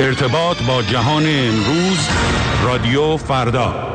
ارتباط با جهان امروز، رادیو فردا.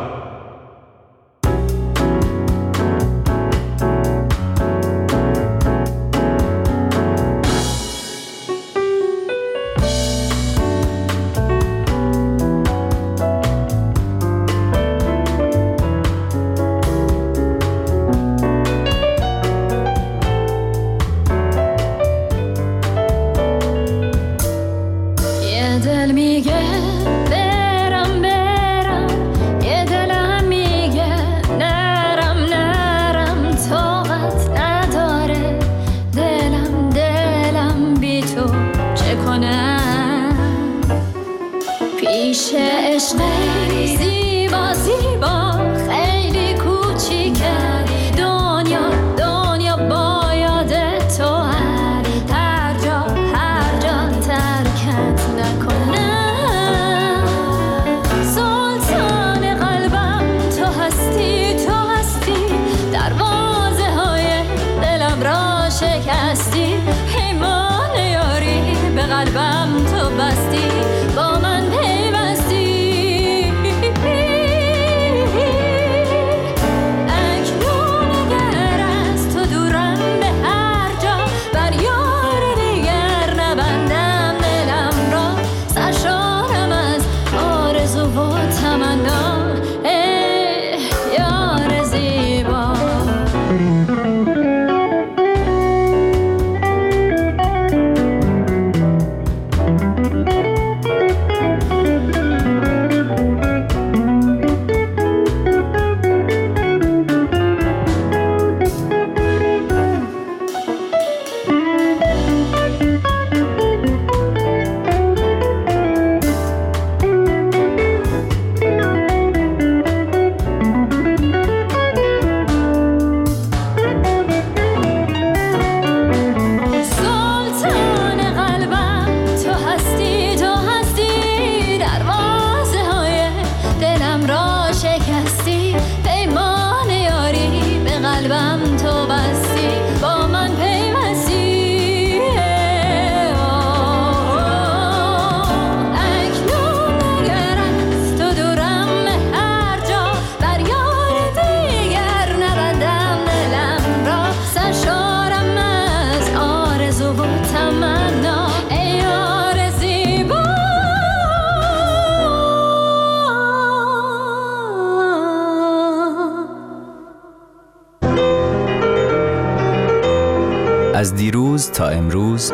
از دیروز تا امروز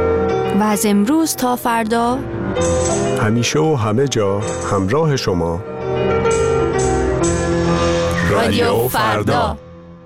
و از امروز تا فردا، همیشه و همه جا همراه شما، رادیو فردا.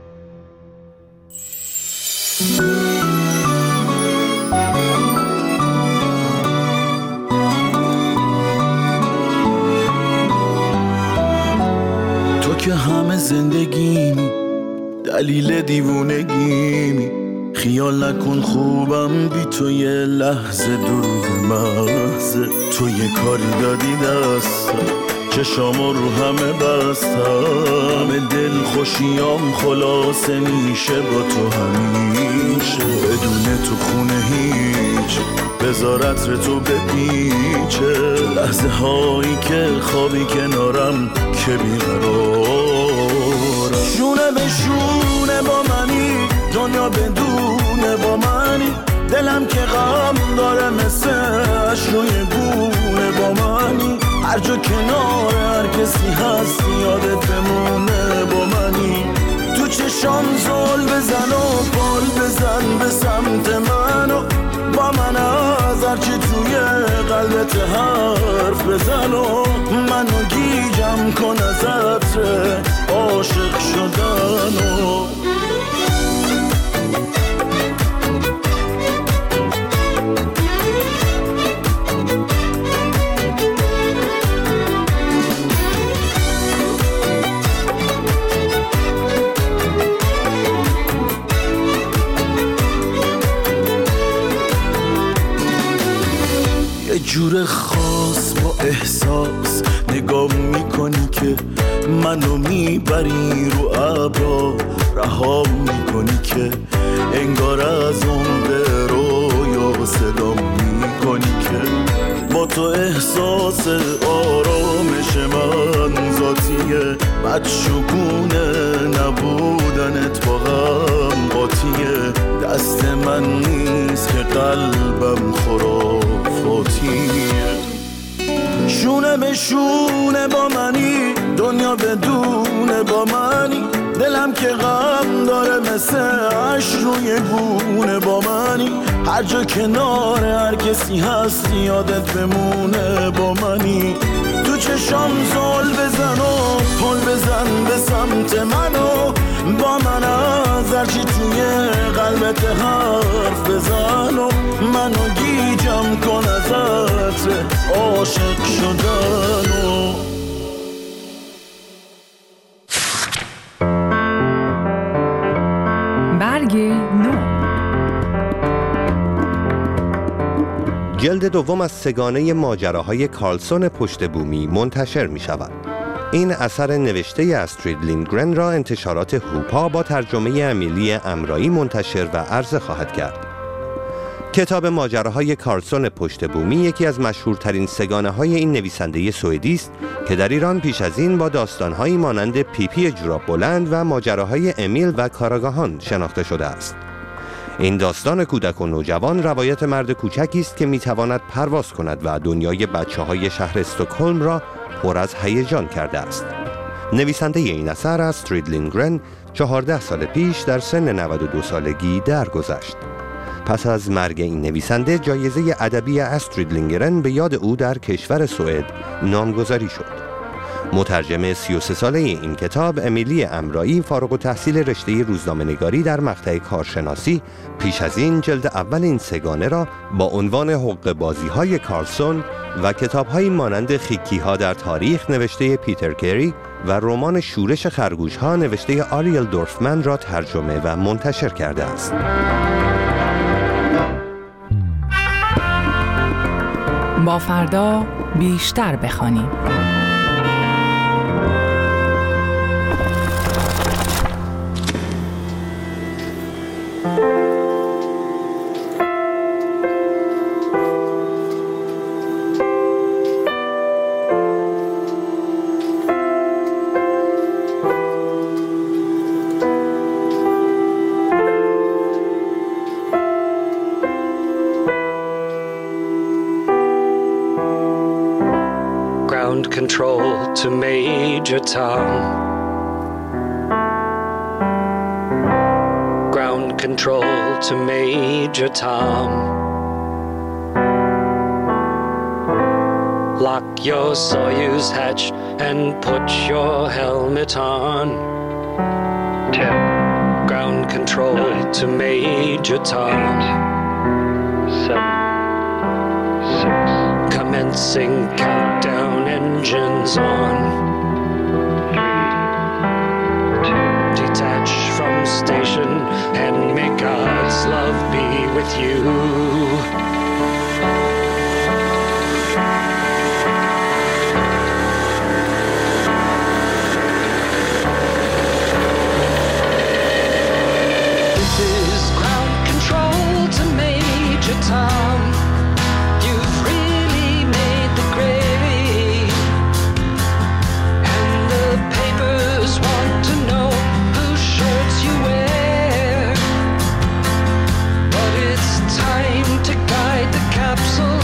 تو که همه زندگیمی، دلیل دیوونگیمی، خیال نکن خوبم بی تو یه لحظه، دروغ محضه. تو یه کاری دادی دستم، چشامو رو همه بستم، دل خوشیام خلاصه میشه با تو همیشه. بدون تو خونه هیچ، بذار عطر تو بپیچه، لحظه هایی که خوابی کنارم که بیقرارم. شونه به شونه با منی، دنیا بدونه با منی، دلم که غم داره مثل روی گونه با منی. هر جا کنار هر کسی هست یادت بمونه با منی. تو چشام زل بزن و بال بزن به سمت منو، با من از هرچی توی قلبت حرف بزن و منو گیجم کن از عطر عاشق شدنو. جور خاص با احساس نگاه میکنی که منو میبری رو ابرا، رها میکنی که انگار از اون به رویا صدا میکنی که با تو احساس آرامش من ذاتیه، بدشگونه نبودنت با هم قاطیه، دست من نیست که قلبم خرافاتیه. شونه به شونه با منی، دنیا بدون با منی، دلم که غم داره مثل عشق روی گونه با منی، هر جا کنار هر کسی هست یادت بمونه با منی، تو چشام زل بزن و پل بزن به سمت منو، با من از هرچی توی قلبت حرف بزن و منو گیجم کن ازت عاشق شدنو. برگ نو. جلد دوم از سگانه ماجراهای کارلسون پشت بومی منتشر می شود. این اثر نوشته استرید لیندگرن را انتشارات هوپا با ترجمه امیلی امرایی منتشر و عرضه خواهد کرد. کتاب ماجراهای کارلسون پشت بومی یکی از مشهورترین سگانه های این نویسنده سوئدی است که در ایران پیش از این با داستانهایی مانند پیپی جوراب بلند و ماجراهای امیل و کاراگاهان شناخته شده است. این داستان کودک و نوجوان روایت مرد کوچکی است که میتواند پرواز کند و دنیای بچه‌های شهر استکهلم را پر از هیجان کرده است. نویسنده این اثر استرید لیندگرن 14 سال پیش در سن 92 سالگی درگذشت. پس از مرگ این نویسنده جایزه ادبی استرید لیندگرن به یاد او در کشور سوئد نامگذاری شد. مترجم 33 ساله این کتاب امیلی امرایی فارغ التحصیل رشته روزنامه‌نگاری در مقطع کارشناسی پیش از این جلد اول این سگانه را با عنوان حقه بازی‌های کارلسون و کتاب‌هایی مانند خیکی‌ها در تاریخ نوشته پیتر کری و رمان شورش خرگوش‌ها نوشته آریل دورفمن را ترجمه و منتشر کرده است. با فردا بیشتر بخوانیم. Control to Major Tom. Ground control to Major Tom. Lock your Soyuz hatch and put your helmet on. 10. Ground control 9, to Major Tom. 8, 7, 6. Commencing countdown, engines on. 3, 2. Detach from station and may God's love be with you. This is ground control to Major Tom. You've really made the grade, and the papers want to know whose shirts you wear. But it's time to guide the capsule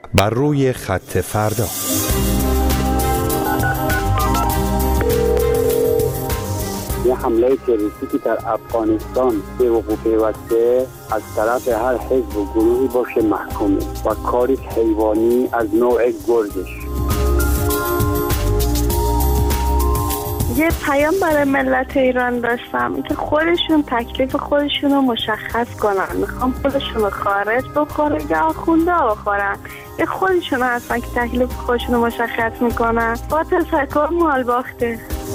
بر روی خط فردا. یه حمله تروریستی که در افغانستان به وقوع پیوسته از طرف هر حزب و گروهی باشه محکومه و کاری حیوانی از نوع گرگش. یه پیام برای ملت ایران داشتم که خودشون تکلیف خودشون رو مشخص کنن. میخوام خودشون رو خارج بخوره یا آخونده بخورن. یه خودشون هستن که تکلیف خودشون رو مشخص میکنن. با تشکر مال باخته.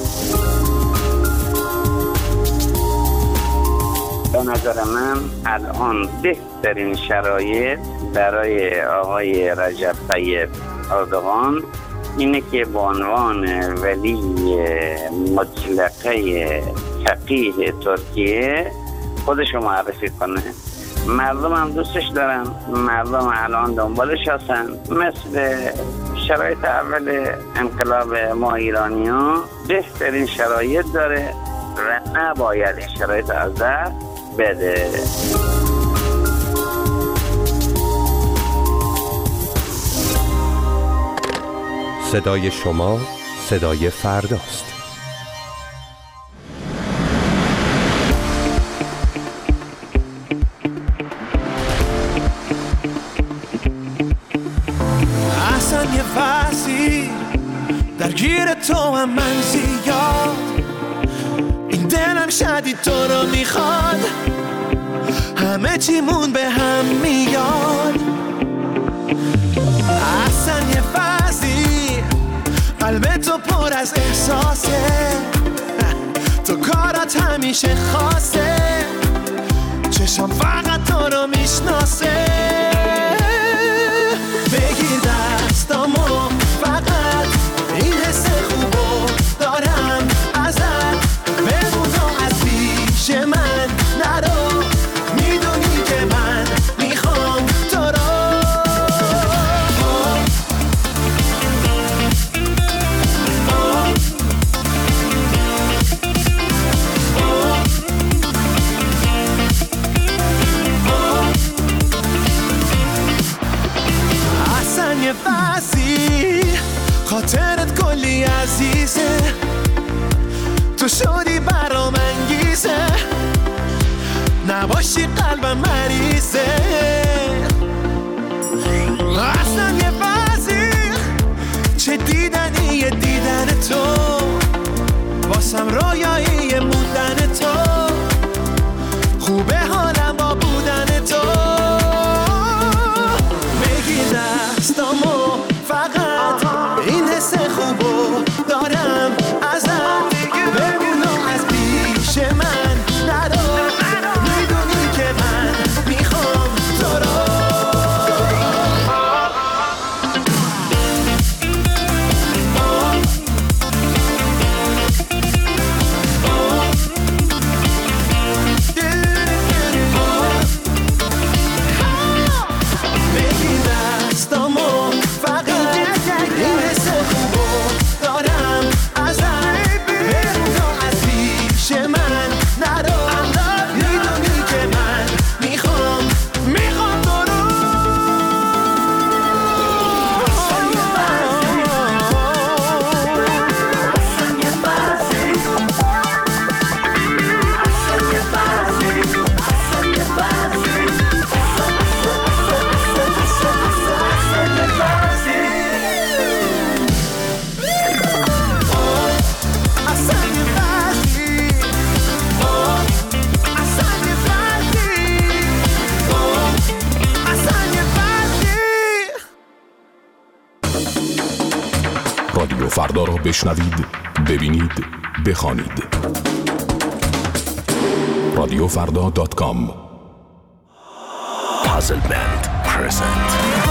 به نظر من الان بهترین شرایط برای آقای رجب طیب اردوغان اینه که به عنوان ولی مطلقه فقیه ترکیه خودشو معرفی کنه. مردم هم دوستش دارن، مردم الان دنبالش هستن. مثل شرایط اول انقلاب ما ایرانی ها بهترین شرایط داره و نباید این شرایط از دست بده. صدای شما صدای فرداست. اصلا یه فصلی درگیر تو هم من زیاد، این دلم شدید تو رو میخواد، همه چیمون به هم میاد. اصلا یه فصلی قلب تو پر از احساسه، تو کارات همیشه خاصه، چشم فقط تو رو میشناسه. بگیر دستامو فقط این حس خوبو دارم ازت، بمون از پیش من نرو، میدونی که من میخوام تو رو. یه بسی خاطرت کلی عزیزه، تو شدی برام انگیزه، نباشی قلبم مریضه. اصلا یه بسی چه دیدنیه دیدن تو، واسم رویایی موندن تو، خوبه حالم با بودن تو. دستامو فقط این حس خوبو دارم ازت، بمونو از پیش من نرو، میدونی که من میخوام تو رو. رادیو فردا را بشنوید، ببینید، بخوانید. radiofardha.com. Puzzle Band present.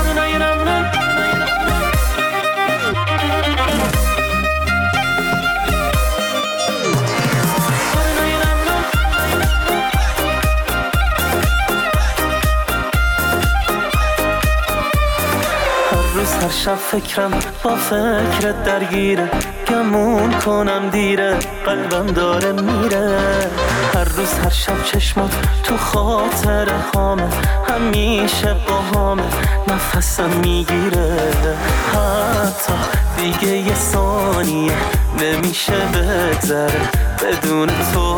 هر شب فکرم با فکرت درگیره، گمون کنم دیره، قلبم داره میره. هر روز از هر شب چشمات تو خاطر هامه، همیشه با هامه نفسم میگیره. حتی دیگه یه ثانیه نمیشه بگذره بدون تو.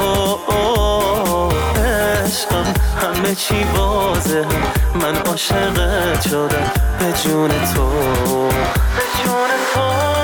عشقم همه چی واضحه، من عاشقت شدم به جون تو، به جون تو.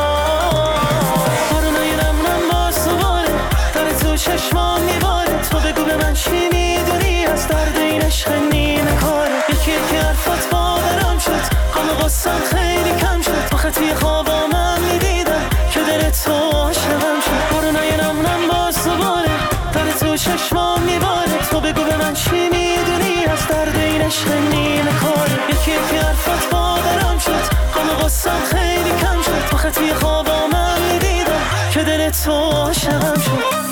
بارونای نم باز دوباره داره تو چشمام میباره، تو بگو به من چی میدونی از درد این عشق نیمه کاره. یکی حرفات باورم شد، غم غصم خیلی کم شد، تو خطی خوابام میدیدم که دل تو عاشقم شد. بارونای نم باز دوباره داره تو چشمام میباره، تو بگو به من چی میدونی از درد این عشق نیمه کاره. یکی حرفات باورم شد، غم غصم خیلی کم شد، تو خطی خوابام میدیدم که دل تو عاشقم شد.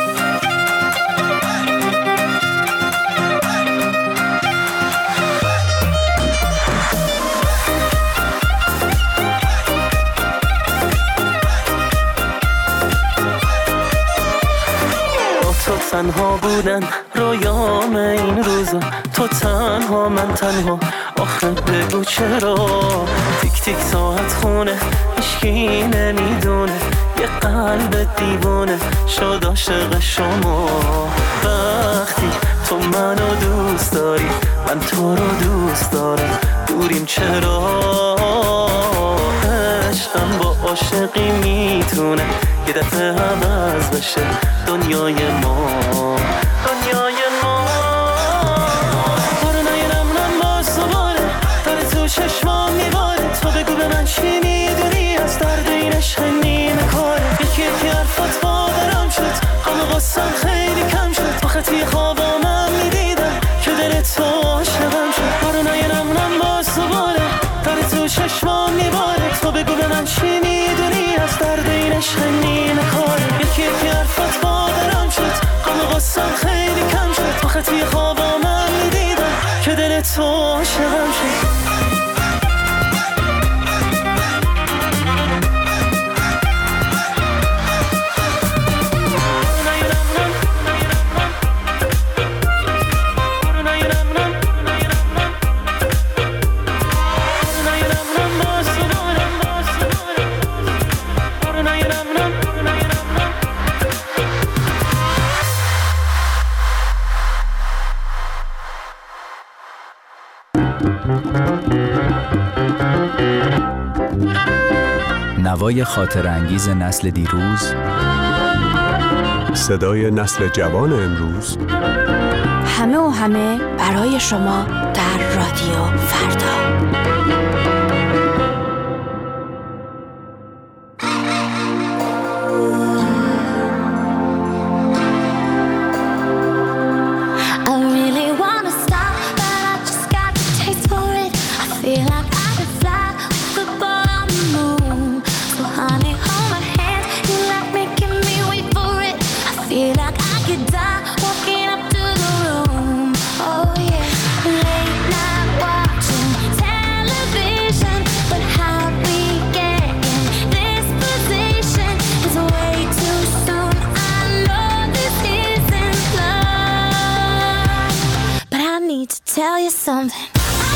تو تنها بودن رویام این روزا، تو تنها من تنها، آخه بگو چرا. تیک تیک ساعت خونه هیچکی نمیدونه، یه قلب دیوونه شد عاشق شما. وقتی تو منو دوست داری من تو رو دوست دارم، دوریم چرا. عشقم با عاشقی میتونه یه دفعه عوض بشه دنیای ما، دنیای ما. بارونای نم باز دوباره داره تو چشمام میباره، تو بگو به من چی میدونی از درد این عشق نیمه کاره. یکی حرفات باورم شد، غم غصم خیلی کم شد، تو خطی خوابام میدیدم که دل تو عاشقم شد. بارونای نم باز دوباره داره تو چشمام میباره، تو بگو به من چی میدونی از درد این عشق نیمه کاره. یکی حرفات باورم شد، غم غصم خیلی کم شد، تو خطی خوابام میدیدم که دل تو عاشقم شد. نوای خاطر انگیز نسل دیروز، صدای نسل جوان امروز، همه و همه برای شما در رادیو فردا. Tell you something.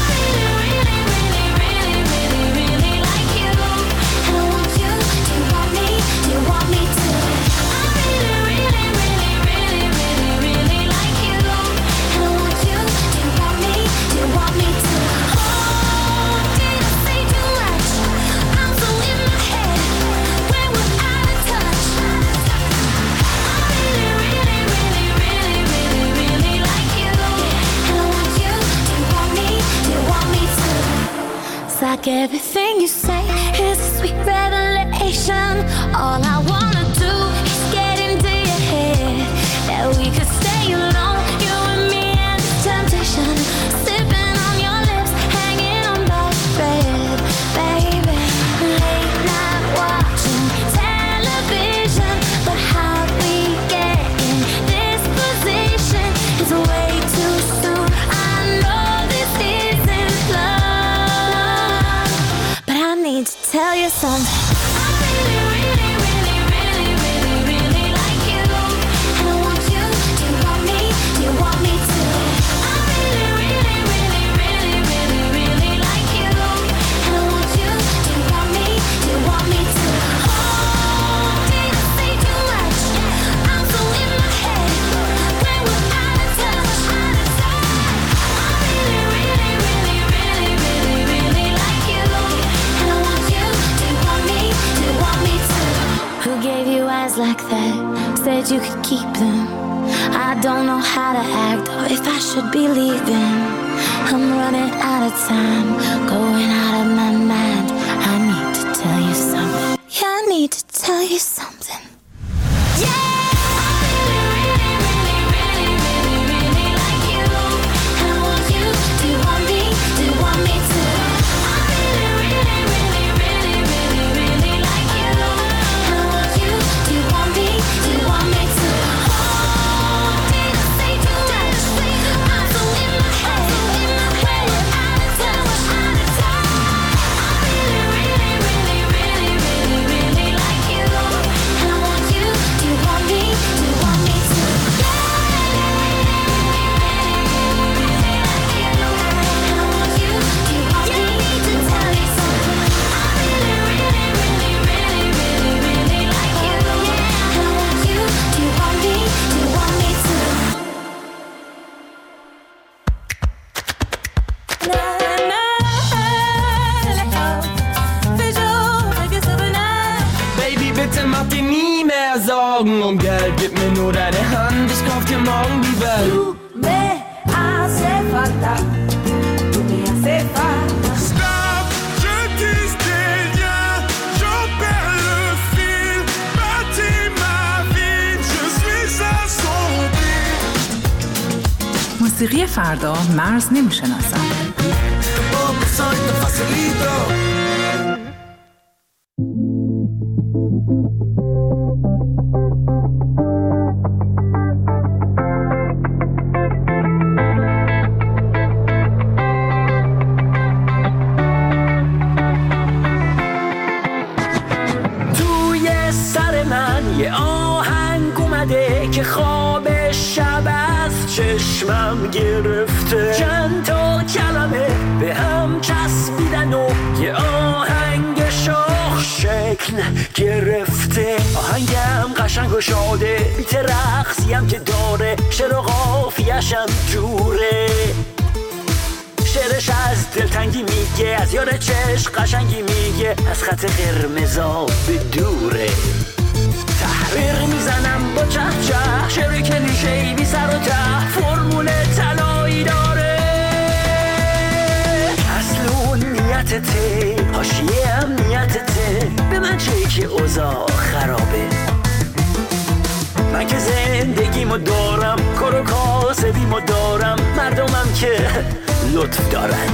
Like everything you say is a sweet revelation. All I wanna do is get into your head, that we could stay alone, you and me and the temptation, sipping on your lips, hanging on by a thread, baby. Late night watching television, but how we get in this position is way too soon. I know this isn't love, but I need to tell you something. I really, really, really, really words you could keep them. I don't know how to act or if I should be leaving. I'm running out of time, going out of my mind. I need to tell you something. Yeah, I need to tell you something. Yeah! Om geld mir nur deine Hand, ich kauf dir morgen die Welt. Tu me hace falta, tu me hace falta. Stop, je tisse des liens, j'en perds le fil. Bâtis ma vie, je suis assombri. موسیقی فردا مرز نمیشناسن. چشمم گرفته چند تا کلمه به هم چسبیدن و یه آهنگ شاخ شکل گرفته. آهنگم قشنگ و شاده بیت رقصیم که داره شعر و قافیه‌شم جوره. شعرش از دلتنگی میگه، از یار چشم قشنگی میگه، از خط قرمزا به دوره. تحریر میزنم با چه چه شعر کلیشه‌ای بی سر و ته، فرمول طلایی داره. اصل نیتته، حاشیه امنیتته، به من چه که اوضاع خرابه. من که زندگیمو دارم، کار و کاسبیمو دارم، مردمم که لطف دارن.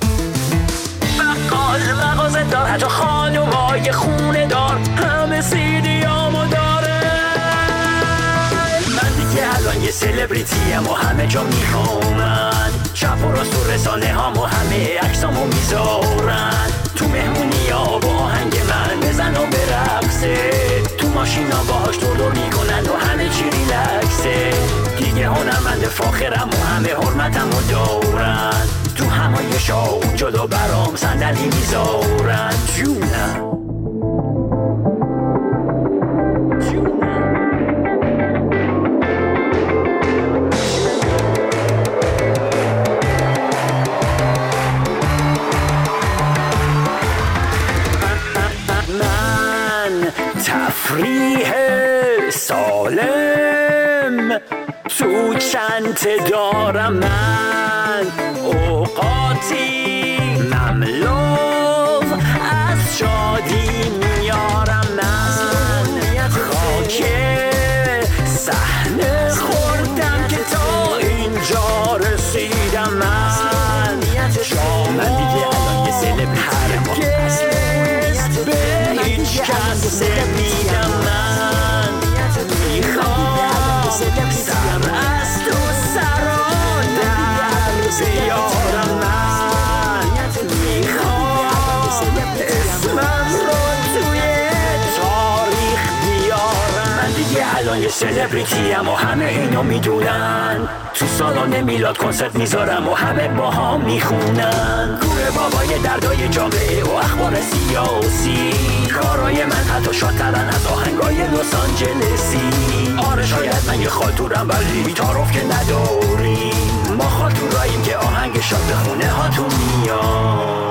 بقال مغازه دار، حتی خانمای خونه دار، همه سیدیامو داره. من دیگه الان یه سلبریتیم و همه جا میخوامن، چپ و راست و رسانه هامو همه عکسامو میذارن. تو مهمونی ها با آهنگ من بزن و برقصه، تو ماشینا باهاش دور میکنن و همه چی ریلکسه. دیگه هنرمند فاخرم و همه حرمتمو دارن، تو همایشا جدا برام صندلی میذارن. جونم تفریح سالم تو چنت دارم، من اوقاتی مملو از شادی میارم. من خاک صحنه خوردم که تا اینجا رسیدم. من دیگه الان یه سلبریتیم، به هیچ کس نمیدم. من میخوام سر از تو سران در بیارم. من میخوام اسمم رو توی تاریخ بیارم. من دیگه الان یه سلبریتیم و همه اینو میدونن، تو سالن میلاد کنسرت میذارم و همه با هم میخونن. کوره بابای دردای جامعه و اخبار سیاسی، کارای من حتی شادترن از آهنگای لس آنجلسی. آره شاید من یه خاطورم ولی تعارف که نداریم، ما خاطوراییم که آهنگ شاد به خونه هاتون میاد.